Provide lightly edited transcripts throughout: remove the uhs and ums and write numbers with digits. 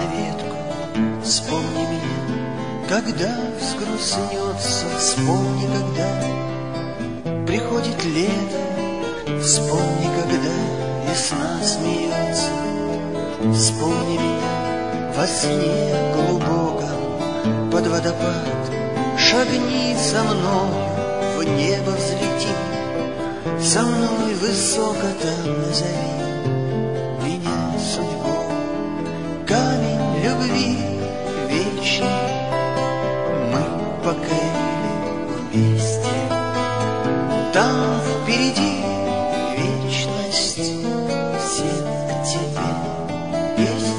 на ветку, вспомни меня, когда взгрустнется, вспомни, когда приходит лето, вспомни, когда весна смеется, вспомни меня во сне глубоком под водопад, шагни со мною, в небо взлети, со мной высоко там назови меня судьбой. Камень любви вечный мы покорили вместе. Там впереди вечность, все к тебе песни.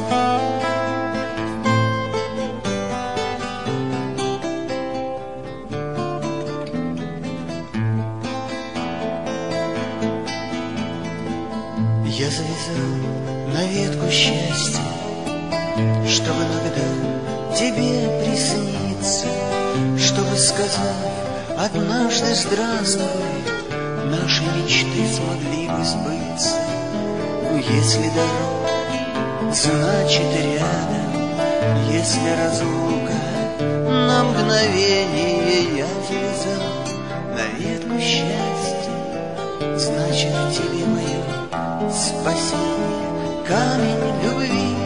Я завязал на ветку счастья, чтобы иногда тебе присниться, чтобы, сказав однажды здравствуй, наши мечты смогли бы сбыться. Но если дорога, значит рядом, если разлука, на мгновение я завязал на ветку счастья, значит тебе мое спасение. Камень любви